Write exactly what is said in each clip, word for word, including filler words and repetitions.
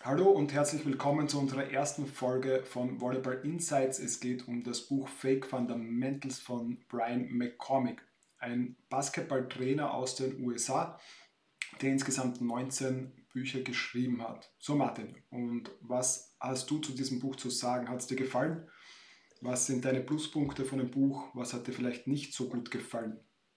Hallo und herzlich willkommen zu unserer ersten Folge von Volleyball Insights. Es geht um das Buch Fake Fundamentals von Brian McCormick, ein Basketballtrainer aus den U S A, der insgesamt neunzehn Bücher geschrieben hat. So Martin, und was hast du zu diesem Buch zu sagen? Hat es dir gefallen? Was sind deine Pluspunkte von dem Buch? Was hat dir vielleicht nicht so gut gefallen?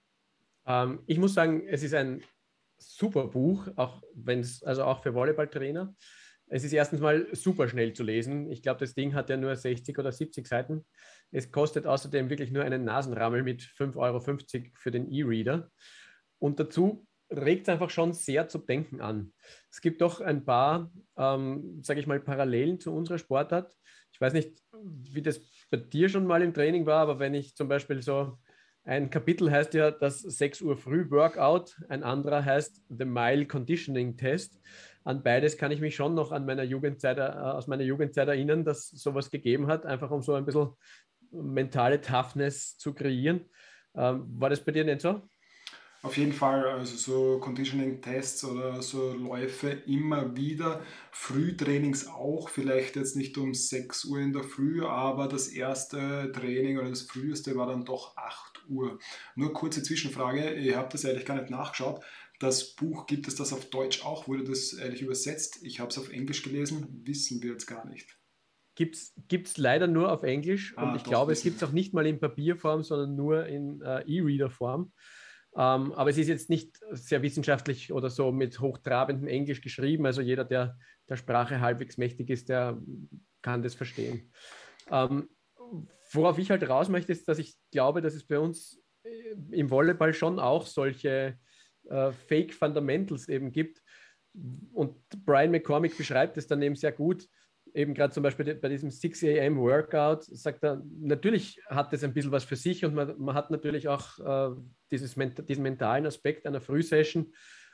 Ähm, ich muss sagen, es ist ein super Buch, auch wenn es, also auch für Volleyballtrainer. Es ist erstens mal super schnell zu lesen. Ich glaube, das Ding hat ja nur sechzig oder siebzig Seiten. Es kostet außerdem wirklich nur einen Nasenrammel mit fünf Euro fünfzig für den E-Reader. Und dazu regt es einfach schon sehr zu denken an. Es gibt doch ein paar, ähm, sage ich mal, Parallelen zu unserer Sportart. Ich weiß nicht, wie das bei dir schon mal im Training war, aber wenn ich zum Beispiel so ein Kapitel heißt ja das sechs Uhr früh Workout, ein anderer heißt The Mile Conditioning Test. An beides kann ich mich schon noch an meiner Jugendzeit, äh, aus meiner Jugendzeit erinnern, dass es sowas gegeben hat, einfach um so ein bisschen mentale Toughness zu kreieren. Ähm, war das bei dir nicht so? Auf jeden Fall, also so Conditioning-Tests oder so Läufe immer wieder. Frühtrainings auch, vielleicht jetzt nicht um sechs Uhr in der Früh, aber das erste Training oder das früheste war dann doch acht Uhr. Nur kurze Zwischenfrage, ihr habt das ehrlich gar nicht nachgeschaut. Das Buch, gibt es das auf Deutsch auch? Wurde das ehrlich übersetzt? Ich habe es auf Englisch gelesen, wissen wir jetzt gar nicht. Gibt es leider nur auf Englisch und Ah, ich doch, glaube, es wissen gibt wir. es auch nicht mal in Papierform, sondern nur in äh, E-Reader-Form. Ähm, aber es ist jetzt nicht sehr wissenschaftlich oder so mit hochtrabendem Englisch geschrieben. Also jeder, der der Sprache halbwegs mächtig ist, der kann das verstehen. Ähm, Worauf ich halt raus möchte, ist, dass ich glaube, dass es bei uns äh, im Volleyball schon auch solche äh, Fake Fundamentals eben gibt. Und Brian McCormick beschreibt es dann eben sehr gut. Eben gerade zum Beispiel bei diesem sechs a m Workout sagt er, natürlich hat das ein bisschen was für sich und man, man hat natürlich auch äh, dieses, diesen mentalen Aspekt einer Frühsession,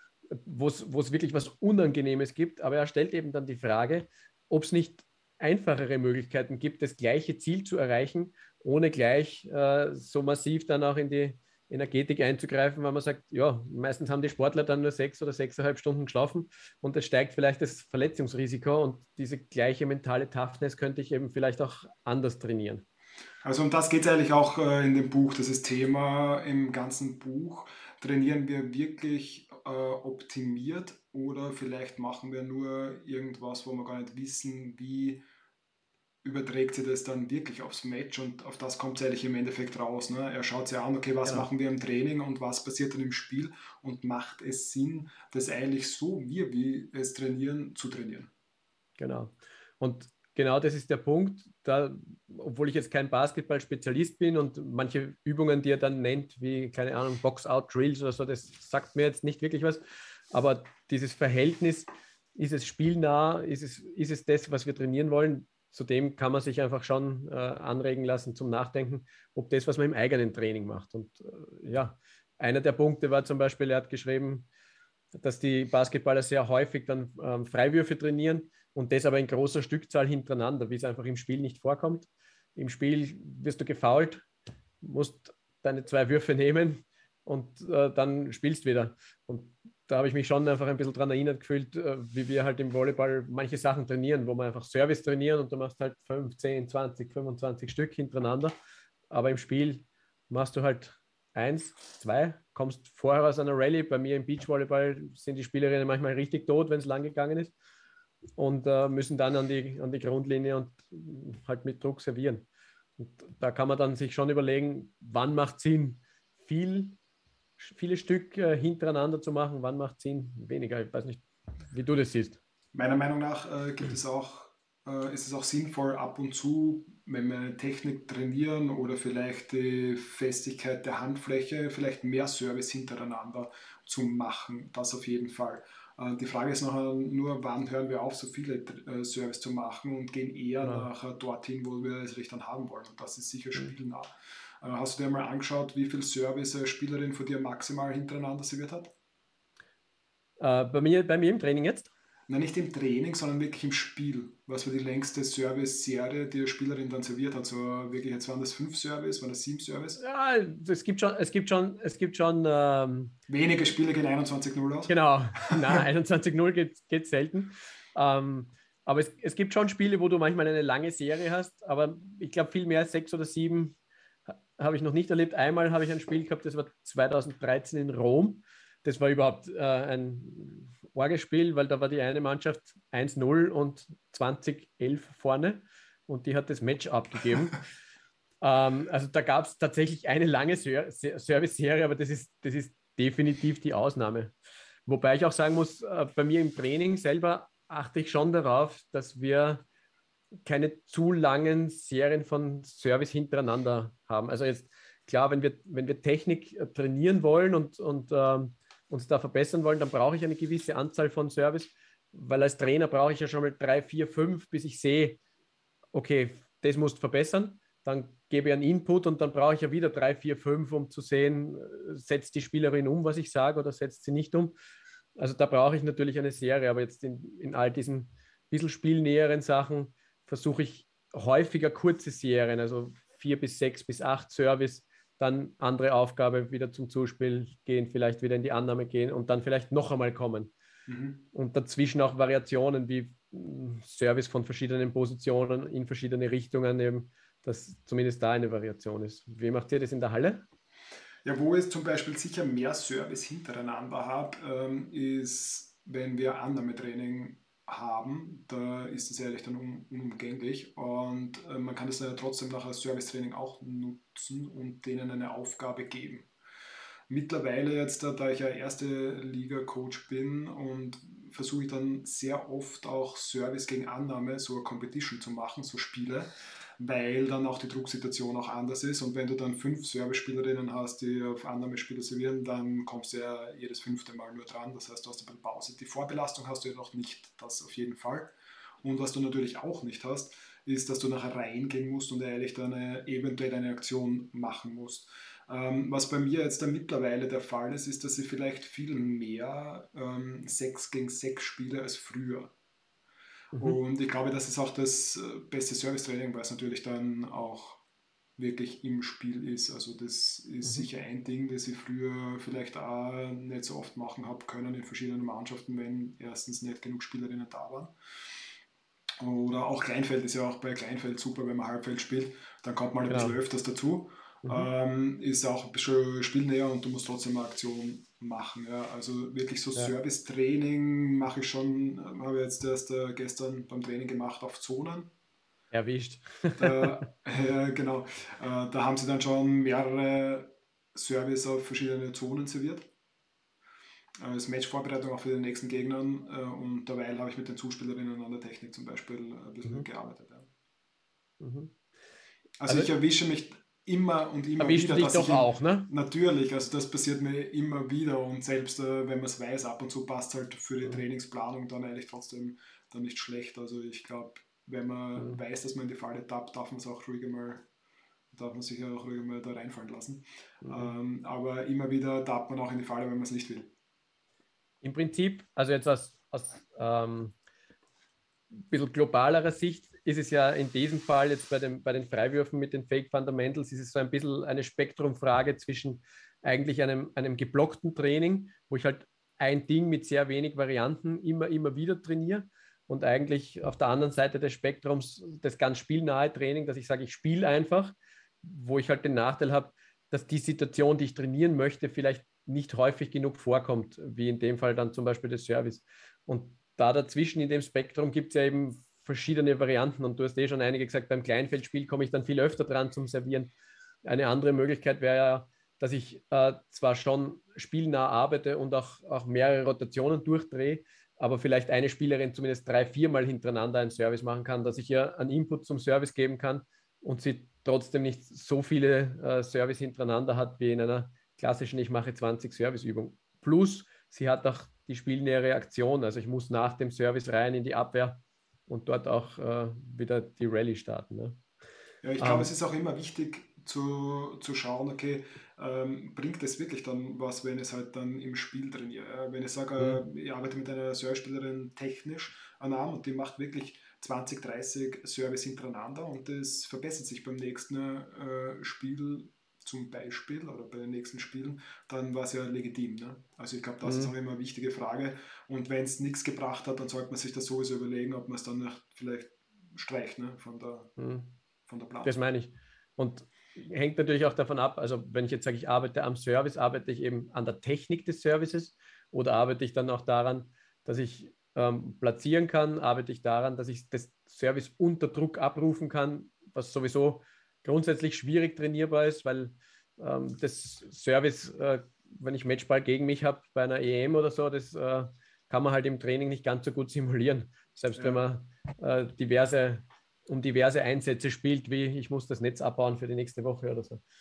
wo es wirklich was Unangenehmes gibt. Aber er stellt eben dann die Frage, ob es nicht einfachere Möglichkeiten gibt, das gleiche Ziel zu erreichen, ohne gleich äh, so massiv dann auch in die Energetik einzugreifen, weil man sagt, ja, meistens haben die Sportler dann nur sechs oder sechseinhalb Stunden geschlafen und es steigt vielleicht das Verletzungsrisiko und diese gleiche mentale Toughness könnte ich eben vielleicht auch anders trainieren. Also um das geht es eigentlich auch äh, in dem Buch, das ist Thema im ganzen Buch. Trainieren wir wirklich äh, optimiert oder vielleicht machen wir nur irgendwas, wo wir gar nicht wissen, wie überträgt sich das dann wirklich aufs Match, und auf das kommt es eigentlich im Endeffekt raus. Ne? Er schaut sich an, okay, was Genau, machen wir im Training und was passiert dann im Spiel, und macht es Sinn, das eigentlich so, wie wir es trainieren, zu trainieren. genau. Und genau das ist der Punkt, da, obwohl ich jetzt kein Basketball-Spezialist bin und manche Übungen, die er dann nennt, wie, keine Ahnung, Box-Out-Drills oder so, das sagt mir jetzt nicht wirklich was. Aber dieses Verhältnis, ist es spielnah, ist es, ist es das, was wir trainieren wollen? Zudem kann man sich einfach schon äh, anregen lassen zum Nachdenken, ob das, was man im eigenen Training macht. Und äh, ja, einer der Punkte war zum Beispiel, er hat geschrieben, dass die Basketballer sehr häufig dann ähm, Freiwürfe trainieren und das aber in großer Stückzahl hintereinander, wie es einfach im Spiel nicht vorkommt. Im Spiel wirst du gefoult, musst deine zwei Würfe nehmen und äh, dann spielst wieder. Und da habe ich mich schon einfach ein bisschen daran erinnert gefühlt, äh, wie wir halt im Volleyball manche Sachen trainieren, wo wir einfach Service trainieren und du machst halt fünfzehn, zwanzig, fünfundzwanzig Stück hintereinander. Aber im Spiel machst du halt eins, zwei, kommst vorher aus einer Rallye. Bei mir im Beachvolleyball sind die Spielerinnen manchmal richtig tot, wenn es lang gegangen ist und äh, müssen dann an die, an die Grundlinie und äh, halt mit Druck servieren. Und da kann man dann sich schon überlegen, wann macht Sinn, viel, viele Stück äh, hintereinander zu machen, wann macht Sinn, weniger. Ich weiß nicht, wie du das siehst. Meiner Meinung nach äh, gibt es auch, äh, ist es auch sinnvoll, ab und zu, wenn wir eine Technik trainieren oder vielleicht die Festigkeit der Handfläche, vielleicht mehr Service hintereinander zu machen. Das auf jeden Fall. Äh, die Frage ist nachher nur, wann hören wir auf, so viele äh, Service zu machen und gehen eher Genau. nachher dorthin, wo wir es richtig dann haben wollen. Und das ist sicher Hm. spielnah. Äh, hast du dir mal angeschaut, wie viel Service eine Spielerin von dir maximal hintereinander serviert hat? Äh, bei, mir, bei mir im Training jetzt. Na, nicht im Training, sondern wirklich im Spiel. Was war die längste Service-Serie, die die Spielerin dann serviert hat? So wirklich, jetzt waren das fünf Service, waren das sieben Service? Ja, es gibt schon, es gibt schon, es gibt schon ähm, Wenige Spiele gehen einundzwanzig null aus. genau, na, einundzwanzig null geht, geht selten. Ähm, aber es, es gibt schon Spiele, wo du manchmal eine lange Serie hast, aber ich glaube, viel mehr als sechs oder sieben ha- habe ich noch nicht erlebt. Einmal habe ich ein Spiel gehabt, das war zweitausenddreizehn in Rom. Das war überhaupt äh, ein Orgelspiel, weil da war die eine Mannschaft eins null und zwanzig elf vorne und die hat das Match abgegeben. Ähm, also da gab es tatsächlich eine lange Ser Ser Service-Serie, aber das ist, das ist definitiv die Ausnahme. Wobei ich auch sagen muss, äh, bei mir im Training selber achte ich schon darauf, dass wir keine zu langen Serien von Service hintereinander haben. Also jetzt klar, wenn wir, wenn wir Technik äh, trainieren wollen und, und ähm, uns da verbessern wollen, dann brauche ich eine gewisse Anzahl von Service, weil als Trainer brauche ich ja schon mal drei, vier, fünf, bis ich sehe, okay, das musst du verbessern. Dann gebe ich einen Input und dann brauche ich ja wieder drei, vier, fünf, um zu sehen, äh, setzt die Spielerin um, was ich sage, oder setzt sie nicht um. Also da brauche ich natürlich eine Serie, aber jetzt in, in all diesen bisschen spielnäheren Sachen versuche ich häufiger kurze Serien, also vier bis sechs bis acht Service, dann andere Aufgabe wieder zum Zuspiel gehen, vielleicht wieder in die Annahme gehen und dann vielleicht noch einmal kommen. Mhm. Und dazwischen auch Variationen wie mh, Service von verschiedenen Positionen in verschiedene Richtungen, eben, dass zumindest da eine Variation ist. Wie macht ihr das in der Halle? Ja, wo ich zum Beispiel sicher mehr Service hintereinander habe, ähm, ist, wenn wir Annahmetraining haben, da ist es ehrlich dann un unumgänglich und äh, man kann es ja trotzdem nachher Servicetraining auch nutzen und denen eine Aufgabe geben. Mittlerweile jetzt, da da ich ja erste Liga-Coach bin und versuche ich dann sehr oft auch Service gegen Annahme, so eine Competition zu machen, so Spiele, weil dann auch die Drucksituation auch anders ist. Und wenn du dann fünf Service-Spielerinnen hast, die auf Annahmespieler servieren, dann kommst du ja jedes fünfte Mal nur dran. Das heißt, du hast ein bisschen Pause. Die Vorbelastung hast du ja noch nicht, das auf jeden Fall. Und was du natürlich auch nicht hast, ist, dass du nachher reingehen musst und ehrlich dann eine, eventuell eine Aktion machen musst. Ähm, was bei mir jetzt dann mittlerweile der Fall ist, ist, dass ich vielleicht viel mehr ähm, sechs gegen sechs spiele als früher. Mhm. Und ich glaube, das ist auch das äh, beste Service-Training, weil es natürlich dann auch wirklich im Spiel ist. Also das ist Mhm. sicher ein Ding, das ich früher vielleicht auch nicht so oft machen habe können in verschiedenen Mannschaften, wenn erstens nicht genug Spielerinnen da waren. Oder auch Kleinfeld ist ja auch bei Kleinfeld super, wenn man Halbfeld spielt. Dann kommt man ein bisschen Genau. öfters dazu. Mhm. Ähm, ist auch ein bisschen spielnäher und du musst trotzdem eine Aktion machen. Ja. Also wirklich so Ja. Service-Training mache ich schon, habe ich jetzt erst äh, gestern beim Training gemacht auf Zonen. Erwischt. Da, äh, genau, äh, da haben sie dann schon mehrere Service auf verschiedene Zonen serviert. Äh, als Matchvorbereitung auch für den nächsten Gegnern äh, und derweil habe ich mit den Zuspielerinnen an der Technik zum Beispiel ein bisschen Mhm. gearbeitet. Ja. Mhm. Also Also ich erwische mich immer und immer erwischst du wieder, dich dass ich doch in, auch, ne? natürlich, also das passiert mir immer wieder und selbst äh, wenn man es weiß, ab und zu passt halt für die Mhm. Trainingsplanung dann eigentlich trotzdem dann nicht schlecht. Also ich glaube, wenn man Mhm. weiß, dass man in die Falle tappt, darf man es auch ruhig mal, darf man sich ja auch ruhig mal da reinfallen lassen. Mhm. Ähm, aber immer wieder tappt man auch in die Falle, wenn man es nicht will. Im Prinzip, also jetzt aus, aus ähm, ein bisschen globalerer Sicht ist es ja in diesem Fall jetzt bei, dem, bei den Freiwürfen mit den Fake Fundamentals, ist es so ein bisschen eine Spektrumfrage zwischen eigentlich einem, einem geblockten Training, wo ich halt ein Ding mit sehr wenig Varianten immer, immer wieder trainiere und eigentlich auf der anderen Seite des Spektrums das ganz spielnahe Training, dass ich sage, ich spiele einfach, wo ich halt den Nachteil habe, dass die Situation, die ich trainieren möchte, vielleicht nicht häufig genug vorkommt, wie in dem Fall dann zum Beispiel das Service. Und da dazwischen in dem Spektrum gibt es ja eben verschiedene Varianten und du hast eh schon einige gesagt, beim Kleinfeldspiel komme ich dann viel öfter dran zum Servieren. Eine andere Möglichkeit wäre ja, dass ich äh, zwar schon spielnah arbeite und auch, auch mehrere Rotationen durchdrehe, aber vielleicht eine Spielerin zumindest drei, viermal hintereinander einen Service machen kann, dass ich ihr einen Input zum Service geben kann und sie trotzdem nicht so viele äh, Service hintereinander hat wie in einer klassischen Ich mache zwanzig Serviceübung. Plus, sie hat auch die spielnähere Aktion. Also ich muss nach dem Service rein in die Abwehr und dort auch äh, wieder die Rallye starten. Ne? Ja, ich glaube, es Ähm, ist auch immer wichtig zu, zu schauen, okay, ähm, bringt es wirklich dann was, wenn ich es halt dann im Spiel trainiere. Ja, wenn ich mh, sage, äh, ich arbeite mit einer Servicespielerin technisch an Arm und die macht wirklich zwanzig, dreißig Service hintereinander und das verbessert sich beim nächsten äh, Spiel zum Beispiel oder bei den nächsten Spielen, dann war es ja legitim. Ne? Also ich glaube, das Mhm. ist auch immer eine wichtige Frage. Und wenn es nichts gebracht hat, dann sollte man sich das sowieso überlegen, ob man es dann vielleicht streicht, ne? von, der, Mhm. von der Plan. Das meine ich. Und hängt natürlich auch davon ab, also wenn ich jetzt sage, ich arbeite am Service, arbeite ich eben an der Technik des Services oder arbeite ich dann auch daran, dass ich ähm, platzieren kann, arbeite ich daran, dass ich das Service unter Druck abrufen kann, was sowieso grundsätzlich schwierig trainierbar ist, weil ähm, das Service, äh, wenn ich Matchball gegen mich habe bei einer E M oder so, das äh, kann man halt im Training nicht ganz so gut simulieren, selbst wenn Ja. man äh, diverse um diverse Einsätze spielt, wie ich muss das Netz abbauen für die nächste Woche oder so.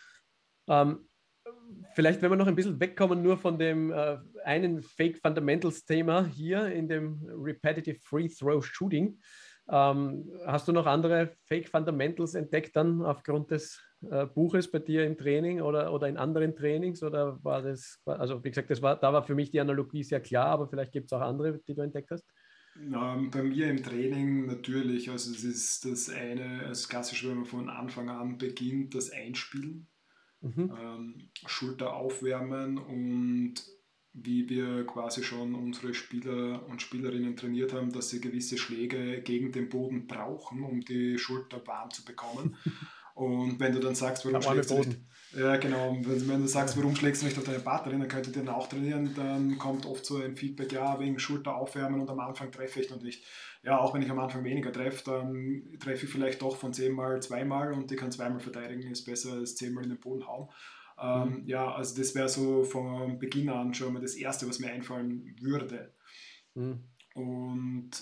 Ähm, vielleicht, wenn wir noch ein bisschen wegkommen, nur von dem äh, einen Fake Fundamentals Thema hier in dem Repetitive Free Throw Shooting. Ähm, hast du noch andere Fake Fundamentals entdeckt dann aufgrund des äh, Buches bei dir im Training oder, oder in anderen Trainings? Oder war das, also wie gesagt, das war, da war für mich die Analogie sehr klar, aber vielleicht gibt es auch andere, die du entdeckt hast? Ähm, bei mir im Training natürlich, also es ist das eine, das Klassische, wenn man von Anfang an beginnt, das Einspielen, Mhm. ähm, Schulter aufwärmen und wie wir quasi schon unsere Spieler und Spielerinnen trainiert haben, dass sie gewisse Schläge gegen den Boden brauchen, um die Schulter warm zu bekommen. Und wenn du dann sagst, warum Der arme schlägst du nicht, Boden. ja genau, wenn, wenn du sagst, Ja. warum schlägst du nicht auf deine Partnerin, dann könntet ihr dann auch trainieren, dann kommt oft so ein Feedback, ja, wegen Schulter aufwärmen und am Anfang treffe ich noch nicht. Ja, auch wenn ich am Anfang weniger treffe, dann treffe ich vielleicht doch von zehnmal zweimal und die kann zweimal verteidigen, ist besser als zehnmal in den Boden hauen. Ähm, Mhm. ja, also das wäre so von Beginn an schon mal das Erste, was mir einfallen würde. Mhm. Und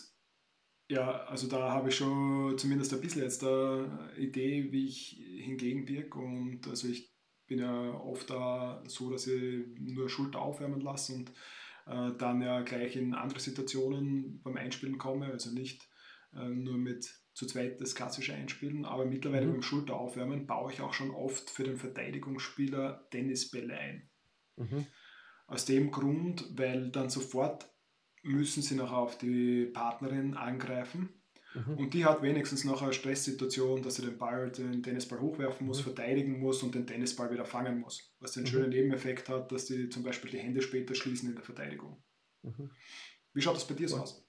ja, also da habe ich schon zumindest ein bisschen jetzt eine Idee, wie ich hingegen wirke. Und also ich bin ja oft da so, dass ich nur Schulter aufwärmen lasse und äh, dann ja gleich in andere Situationen beim Einspielen komme. Also nicht äh, nur mit zu zweit das klassische Einspielen, aber mittlerweile beim Mhm. Schulter aufwärmen baue ich auch schon oft für den Verteidigungsspieler Tennisbälle ein. Mhm. Aus dem Grund, weil dann sofort müssen sie noch auf die Partnerin angreifen Mhm. und die hat wenigstens noch eine Stresssituation, dass sie den Ball, den Tennisball hochwerfen muss, Mhm. verteidigen muss und den Tennisball wieder fangen muss. Was den schönen Mhm. Nebeneffekt hat, dass die zum Beispiel die Hände später schließen in der Verteidigung. Mhm. Wie schaut das bei dir so Cool. aus?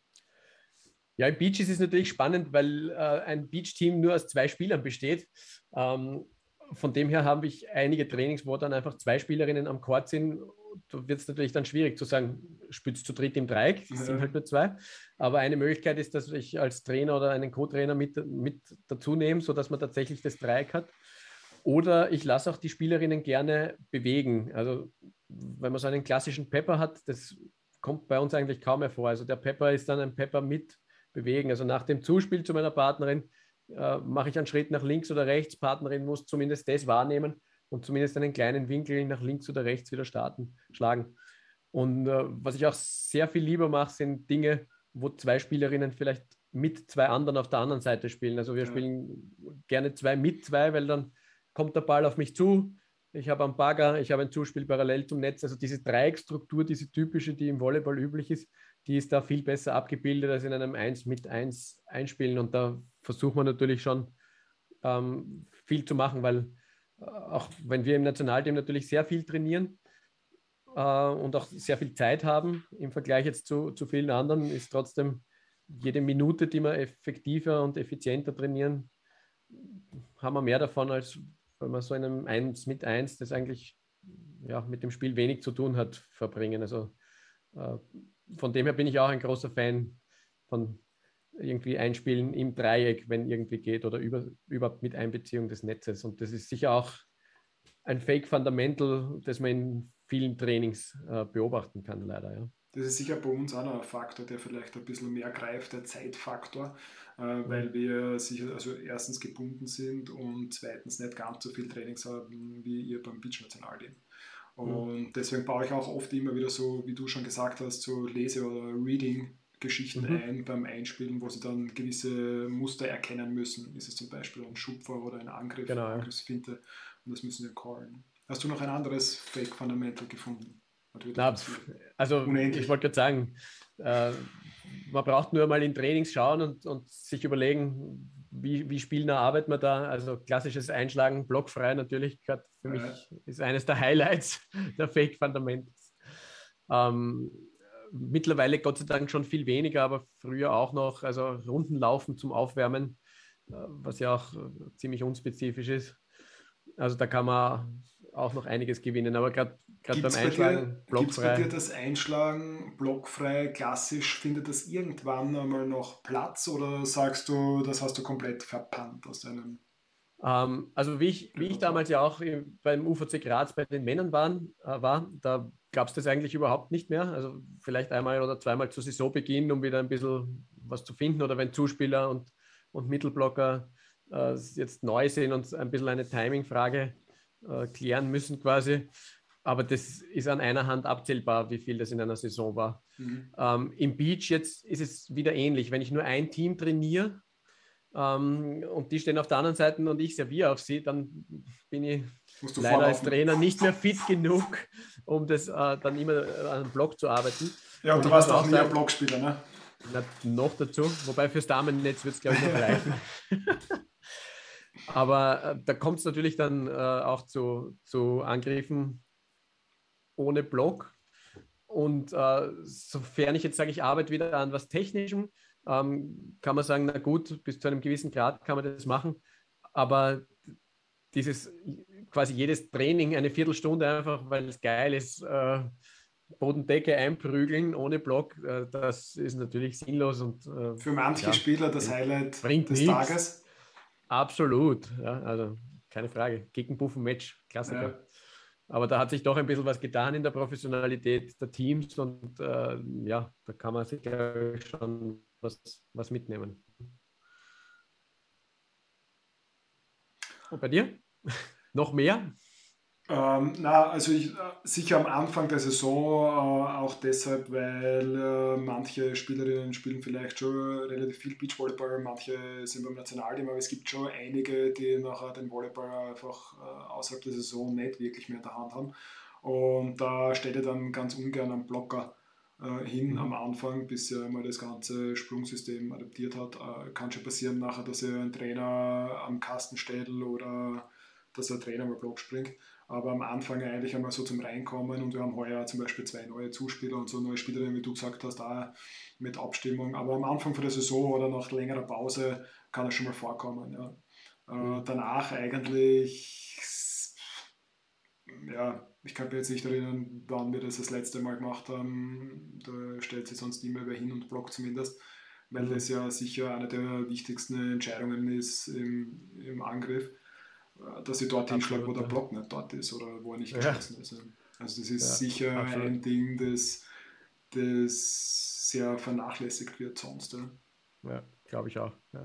Ja, im Beach ist es natürlich spannend, weil äh, ein Beach-Team nur aus zwei Spielern besteht. Ähm, von dem her habe ich einige Trainings, wo dann einfach zwei Spielerinnen am Court sind. Da wird es natürlich dann schwierig zu sagen, spielst zu dritt im Dreieck, es sind Ja, halt nur zwei. Aber eine Möglichkeit ist, dass ich als Trainer oder einen Co-Trainer mit, mit dazu nehme, sodass man tatsächlich das Dreieck hat. Oder ich lasse auch die Spielerinnen gerne bewegen. Also wenn man so einen klassischen Pepper hat, das kommt bei uns eigentlich kaum mehr vor. Also der Pepper ist dann ein Pepper mit bewegen. Also nach dem Zuspiel zu meiner Partnerin äh, mache ich einen Schritt nach links oder rechts. Partnerin muss zumindest das wahrnehmen und zumindest einen kleinen Winkel nach links oder rechts wieder starten, schlagen. Und äh, was ich auch sehr viel lieber mache, sind Dinge, wo zwei Spielerinnen vielleicht mit zwei anderen auf der anderen Seite spielen. Also wir ja, spielen gerne zwei mit zwei, weil dann kommt der Ball auf mich zu. Ich habe einen Bagger, ich habe ein Zuspiel parallel zum Netz. Also diese Dreiecksstruktur, diese typische, die im Volleyball üblich ist, die ist da viel besser abgebildet als in einem eins mit eins einspielen. Und da versucht man natürlich schon ähm, viel zu machen, weil äh, auch wenn wir im Nationalteam natürlich sehr viel trainieren, äh, und auch sehr viel Zeit haben im Vergleich jetzt zu, zu vielen anderen, ist trotzdem jede Minute, die wir effektiver und effizienter trainieren, haben wir mehr davon, als wenn wir so in einem eins mit eins, das eigentlich ja, mit dem Spiel wenig zu tun hat, verbringen. Also äh, von dem her bin ich auch ein großer Fan von irgendwie Einspielen im Dreieck, wenn irgendwie geht, oder über, überhaupt mit Einbeziehung des Netzes. Und das ist sicher auch ein Fake Fundamental, das man in vielen Trainings äh, beobachten kann, leider. Ja. das ist sicher bei uns auch noch ein Faktor, der vielleicht ein bisschen mehr greift, der Zeitfaktor, äh, weil Mhm. wir sicher also erstens gebunden sind und zweitens nicht ganz so viel Trainings haben wie ihr beim Beach-Nationalteam. Mhm. Und deswegen baue ich auch oft immer wieder so, wie du schon gesagt hast, so Lese- oder Reading-Geschichten Mhm. ein beim Einspielen, wo sie dann gewisse Muster erkennen müssen. Ist es zum Beispiel ein Schupfer oder ein Angriff Genau, oder ja. Angriffsfinte und das müssen wir callen. Hast du noch ein anderes Fake Fundamental gefunden? Natürlich Na, gibt es pf, viele. also ich Unendlich. wollte gerade sagen, äh, man braucht nur mal in Trainings schauen und, und sich überlegen, wie, wie spielnah arbeitet man da? Also klassisches Einschlagen, blockfrei natürlich, gerade für Äh, mich ist eines der Highlights der Fake Fundamentals. Ähm, mittlerweile Gott sei Dank schon viel weniger, aber früher auch noch, also Rundenlaufen zum Aufwärmen, äh, was ja auch äh, ziemlich unspezifisch ist. Also da kann man auch noch einiges gewinnen, aber gerade Gibt beim es bei dir, Einschlagen gibt's bei dir blockfrei. das Einschlagen blockfrei, klassisch, findet das irgendwann einmal noch Platz oder sagst du, das hast du komplett verpannt aus deinem Ähm, also wie ich, wie ich Repertoire? damals ja auch im- beim U V C Graz bei den Männern waren, äh, war, da gab es das eigentlich überhaupt nicht mehr. Also vielleicht einmal oder zweimal zu Saisonbeginn, um wieder ein bisschen was zu finden oder wenn Zuspieler und, und Mittelblocker äh, jetzt neu sind und ein bisschen eine Timing-Frage äh, klären müssen quasi. Aber das ist an einer Hand abzählbar, wie viel das in einer Saison war. Mhm. Ähm, Im Beach jetzt ist es wieder ähnlich. Wenn ich nur ein Team trainiere, ähm, und die stehen auf der anderen Seite und ich serviere auf sie, dann bin ich Musst du leider als vorlaufen. Trainer nicht mehr fit genug, um das äh, dann immer an einem Block zu arbeiten. Ja, und Und du ich muss warst auch auch nie ein sagen, Blockspieler, ne? na, noch dazu, wobei fürs Damennetz wird es, glaube ich, noch reichen. Aber äh, da kommt es natürlich dann äh, auch zu, zu Angriffen ohne Block. Und äh, sofern ich jetzt sage, ich arbeite wieder an was Technischem, ähm, kann man sagen, na gut, bis zu einem gewissen Grad kann man das machen. Aber dieses quasi jedes Training eine Viertelstunde einfach, weil es geil ist, äh, Bodendecke einprügeln ohne Block, äh, das ist natürlich sinnlos und äh, Für manche ja, Spieler das bringt, Highlight bringt des nichts. Tages. Absolut. Ja, also keine Frage. Gegenbuffen-Match, Ja. Klassiker. Aber da hat sich doch ein bisschen was getan in der Professionalität der Teams und äh, ja, da kann man sich glaub ich, schon was, was mitnehmen. Und bei dir? Noch mehr? Ähm, na, also ich, äh, sicher am Anfang der Saison, äh, auch deshalb, weil äh, manche Spielerinnen spielen vielleicht schon relativ viel Beachvolleyball, manche sind beim Nationalteam, aber es gibt schon einige, die nachher den Volleyball einfach äh, außerhalb der Saison nicht wirklich mehr in der Hand haben. Und da steht er dann ganz ungern am Blocker äh, hin am Mhm. Anfang, bis er mal das ganze Sprungsystem adaptiert hat. Äh, kann schon passieren nachher, dass er ein Trainer am Kasten steht oder dass ein Trainer mal Block springt. Aber am Anfang eigentlich einmal so zum Reinkommen und wir haben heuer zum Beispiel zwei neue Zuspieler und so neue Spielerinnen, wie du gesagt hast, auch mit Abstimmung. Aber am Anfang von der Saison oder nach längerer Pause kann das schon mal vorkommen. Ja. Äh, Mhm. danach eigentlich, ja, ich kann mich jetzt nicht erinnern, wann wir das das letzte Mal gemacht haben. Da stellt sich sonst immer wer hin und blockt zumindest, weil das Mhm. ja sicher eine der wichtigsten Entscheidungen ist im, im Angriff, dass ich dort hinschlage, wo Absolut, der ja. Block nicht dort ist oder wo er nicht Ja, geschlossen ist. Also das ist ja, sicher absolut. ein Ding, das, das sehr vernachlässigt wird sonst. Ja. Ja, glaube ich auch. Ja.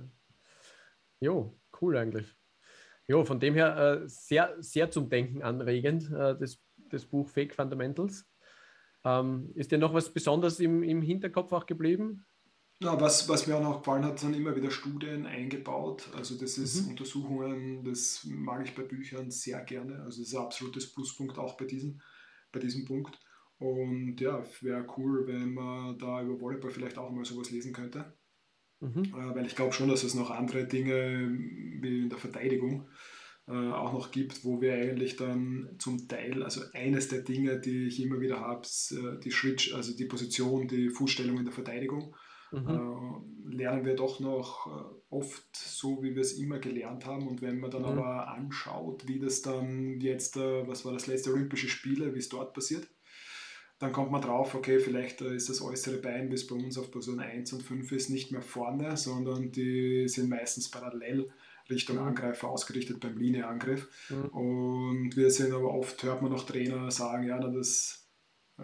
Jo, cool eigentlich. Jo, von dem her äh, sehr, sehr zum Denken anregend, äh, das, das Buch Fake Fundamentals. Ähm, ist dir noch was Besonderes im, im Hinterkopf auch geblieben? Ja, was, was mir auch noch gefallen hat, sind immer wieder Studien eingebaut. Also das ist Mhm. Untersuchungen, das mag ich bei Büchern sehr gerne. Also das ist ein absolutes Pluspunkt auch bei diesem, bei diesem Punkt. Und ja, wäre cool, wenn man da über Volleyball vielleicht auch mal sowas lesen könnte. Mhm. Äh, weil ich glaube schon, dass es noch andere Dinge wie in der Verteidigung äh, auch noch gibt, wo wir eigentlich dann zum Teil, also eines der Dinge, die ich immer wieder habe, ist äh, die Switch, also die Position, die Fußstellung in der Verteidigung. Mhm. Äh, lernen wir doch noch äh, oft so, wie wir es immer gelernt haben. Und wenn man dann Mhm. aber anschaut, wie das dann jetzt, äh, was war das letzte Olympische Spiele, wie es dort passiert, dann kommt man drauf, okay, vielleicht äh, ist das äußere Bein, wie es bei uns auf Position eins und fünf ist, nicht mehr vorne, sondern die sind meistens parallel Richtung Mhm. Angreifer ausgerichtet beim Linieangriff. Mhm. Und wir sind aber oft, hört man noch Trainer sagen, ja, na, das, äh,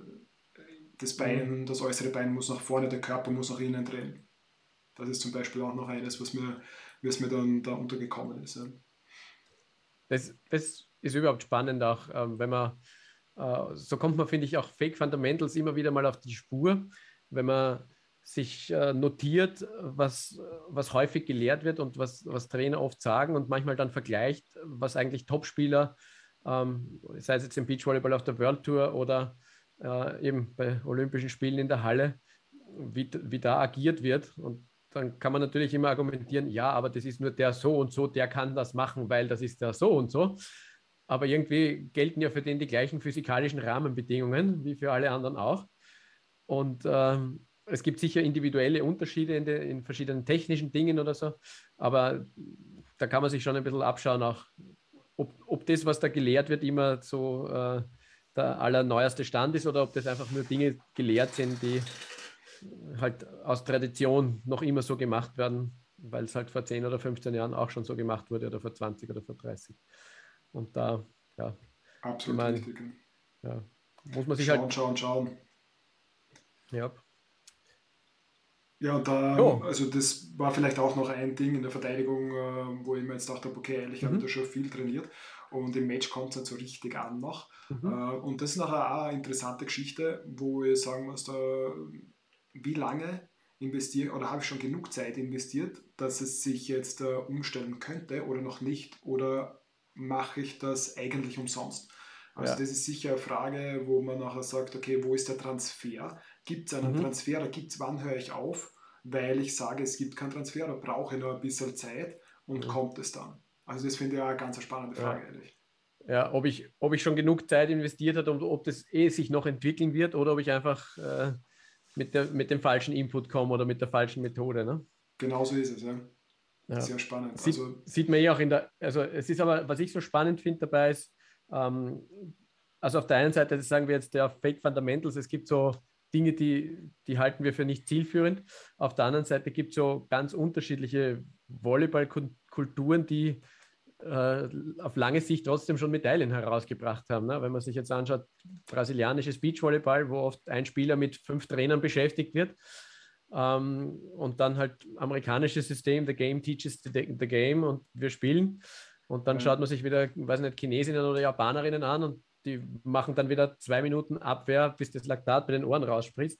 das Mhm. Bein, das äußere Bein muss nach vorne, der Körper muss nach innen drehen. Das ist zum Beispiel auch noch eines, was mir, was mir dann da untergekommen ist. Ja. Das, das ist überhaupt spannend auch, ähm, wenn man, äh, so kommt man, finde ich, auch Fake Fundamentals immer wieder mal auf die Spur, wenn man sich äh, notiert, was, was häufig gelehrt wird und was, was Trainer oft sagen und manchmal dann vergleicht, was eigentlich Topspieler, ähm, sei es jetzt im Beachvolleyball auf der World Tour oder äh, eben bei Olympischen Spielen in der Halle, wie, wie da agiert wird. Und dann kann man natürlich immer argumentieren, ja, aber das ist nur der so und so, der kann das machen, weil das ist der so und so. Aber irgendwie gelten ja für den die gleichen physikalischen Rahmenbedingungen wie für alle anderen auch. Und ähm, es gibt sicher individuelle Unterschiede in, de, in verschiedenen technischen Dingen oder so, aber da kann man sich schon ein bisschen abschauen, auch ob, ob das, was da gelehrt wird, immer so äh, der allerneueste Stand ist oder ob das einfach nur Dinge gelehrt sind, die halt aus Tradition noch immer so gemacht werden, weil es halt vor zehn oder fünfzehn Jahren auch schon so gemacht wurde oder vor zwanzig oder vor dreißig. Und da, ja, ich Absolut meine, richtig. ja, muss man sich Schauen, halt, schauen, schauen. ja. Ja, und da, Jo. also das war vielleicht auch noch ein Ding in der Verteidigung, äh, wo ich mir jetzt dachte, okay, ehrlich, habe ich da Mhm. schon viel trainiert und im Match kommt es nicht so richtig an noch. Äh, Mhm. und das ist nachher auch eine interessante Geschichte, wo ich sagen muss, da, wie lange investiere oder habe ich schon genug Zeit investiert, dass es sich jetzt äh, umstellen könnte oder noch nicht oder mache ich das eigentlich umsonst? Also Ja. das ist sicher eine Frage, wo man nachher sagt, okay, wo ist der Transfer? Gibt es einen Mhm. Transfer oder gibt's, wann höre ich auf? Weil ich sage, es gibt keinen Transfer, da brauche ich noch ein bisschen Zeit und Mhm. kommt es dann? Also das finde ich auch eine ganz spannende Frage, Ja. ehrlich. Ja, ob ich, ob ich schon genug Zeit investiert habe und ob das eh sich noch entwickeln wird oder ob ich einfach äh, mit, der, mit dem falschen Input komme oder mit der falschen Methode. Ne? Genauso ist es, ja. Ja. Sehr spannend. Sieht, Also, sieht man eh auch in der, also es ist aber, was ich so spannend finde dabei ist, ähm, also auf der einen Seite sagen wir jetzt der Fake Fundamentals, es gibt so Dinge, die, die halten wir für nicht zielführend. Auf der anderen Seite gibt es so ganz unterschiedliche Volleyballkulturen, die äh, auf lange Sicht trotzdem schon Medaillen herausgebracht haben. Ne? Wenn man sich jetzt anschaut, brasilianisches Beachvolleyball, wo oft ein Spieler mit fünf Trainern beschäftigt wird. Ähm, und dann halt amerikanisches System, the game teaches the, the game und wir spielen. Und dann ja. schaut man sich wieder, weiß nicht, Chinesinnen oder Japanerinnen an und die machen dann wieder zwei Minuten Abwehr, bis das Laktat bei den Ohren rausspritzt.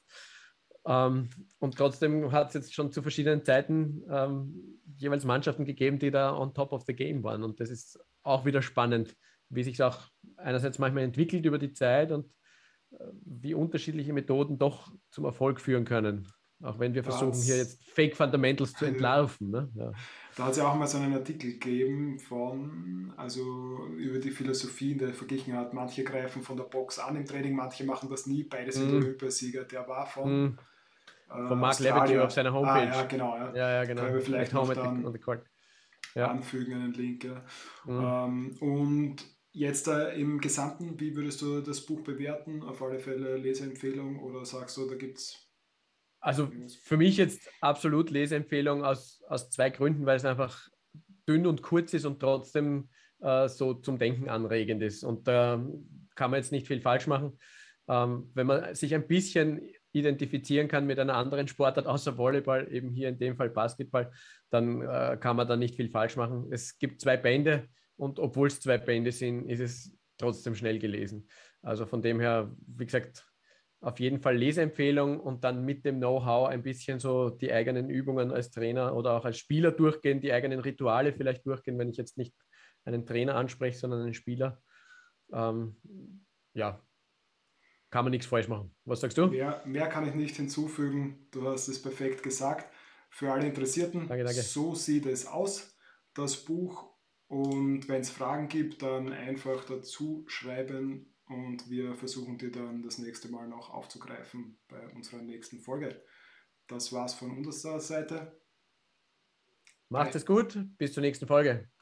Ähm, und trotzdem hat es jetzt schon zu verschiedenen Zeiten ähm, jeweils Mannschaften gegeben, die da on top of the game waren. Und das ist auch wieder spannend, wie sich es auch einerseits manchmal entwickelt über die Zeit und äh, wie unterschiedliche Methoden doch zum Erfolg führen können. Auch wenn wir Da versuchen, hier hat's, jetzt Fake Fundamentals zu ja, entlarven. Ne? Ja. da hat es ja auch mal so einen Artikel gegeben von, also über die Philosophie, in der verglichen hat, manche greifen von der Box an im Training, manche machen das nie, beide sind Mm, Olympiasieger. Der war von mm. äh, Von Mark Lebedew auf Australier. seiner Ah Homepage. ja, genau, ja. Ja, ja, genau. Können wir At vielleicht noch home at the, on dann the court. Ja. anfügen, einen Link. Ja. Mm. Ähm, und jetzt äh, im Gesamten, wie würdest du das Buch bewerten? Auf alle Fälle Leseempfehlung oder sagst du, da gibt es Also irgendwas? für mich jetzt absolut Leseempfehlung aus, aus zwei Gründen, weil es einfach dünn und kurz ist und trotzdem äh, so zum Denken anregend ist. Und da äh, kann man jetzt nicht viel falsch machen. Ähm, wenn man sich ein bisschen identifizieren kann mit einer anderen Sportart außer Volleyball, eben hier in dem Fall Basketball, dann äh, kann man da nicht viel falsch machen. Es gibt zwei Bände und obwohl es zwei Bände sind, ist es trotzdem schnell gelesen. Also von dem her, wie gesagt, auf jeden Fall Leseempfehlung und dann mit dem Know-how ein bisschen so die eigenen Übungen als Trainer oder auch als Spieler durchgehen, die eigenen Rituale vielleicht durchgehen, wenn ich jetzt nicht einen Trainer anspreche, sondern einen Spieler. Ähm, ja, kann man nichts falsch machen. Was sagst du? Mehr, mehr kann ich nicht hinzufügen. Du hast es perfekt gesagt. Für alle Interessierten, Danke, danke. so sieht es aus, das Buch. Und wenn es Fragen gibt, dann einfach dazu schreiben und wir versuchen die dann das nächste Mal noch aufzugreifen bei unserer nächsten Folge. Das war's von unserer Seite. Macht Bye. es gut. Bis zur nächsten Folge.